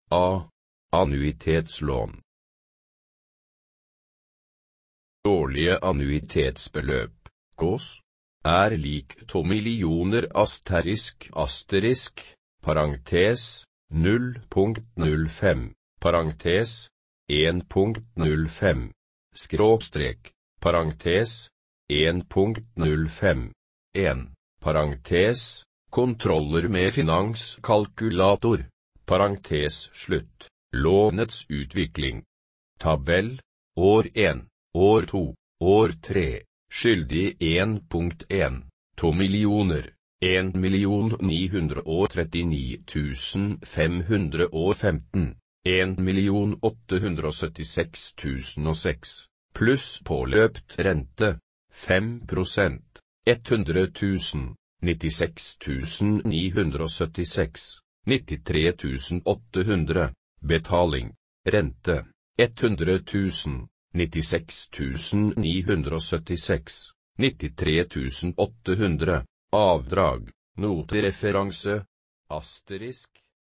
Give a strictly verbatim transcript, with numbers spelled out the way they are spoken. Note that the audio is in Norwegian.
A. Annuitetslån. Årlige annuitetsbeløp, gås, er lik to millioner asterisk asterisk, parentes, null komma null fem, parentes, en komma null fem, skråstrek, parentes, en komma null fem, en, parentes, kontroller med finanskalkulator, parentes slutt, lånets utvikling. Tabell, år en, år to, år tre, skyldig en punkt en, to millioner, en million ni hundre og trettini tusen fem hundre og femten, en million åtte hundre og syttiseks tusen og seks, pluss påløpt rente, fem prosent, hundre tusen, nittiseks tusen ni hundre og syttiseks, nittitre tusen åtte hundre, betaling, rente, hundre tusen, nittiseks tusen ni hundre og syttiseks, nittitre tusen åtte hundre, avdrag, notereferanse, asterisk.